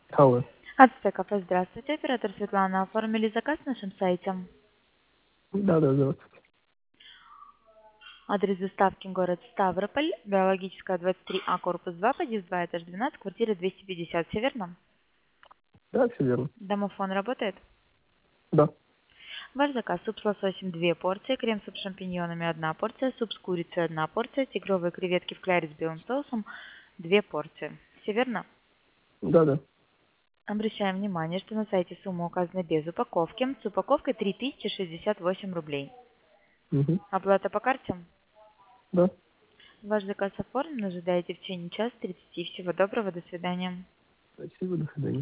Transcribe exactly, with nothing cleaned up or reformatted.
Алло. Ацтек кафе, здравствуйте. Оператор Светлана. Оформили заказ на нашем сайте. Да, да, да. Адрес доставки город Ставрополь, Биологическая, двадцать три А, корпус два, подъезд два, этаж двенадцать, квартира двести пятьдесят. Все верно? Да, все верно. Домофон работает? Да. Ваш заказ: суп с лососем две порции, крем-суп с шампиньонами одна порция, суп с курицей одна порция, тигровые креветки в кляре с белым соусом две порции. Все верно? Да, да. Обращаем внимание, что на сайте сумма указана без упаковки. С упаковкой три тысячи шестьдесят восемь рублей. Угу. Оплата по карте? Да. Ваш заказ оформлен, ожидаете в течение часа тридцати. Всего доброго, до свидания. Спасибо, до свидания.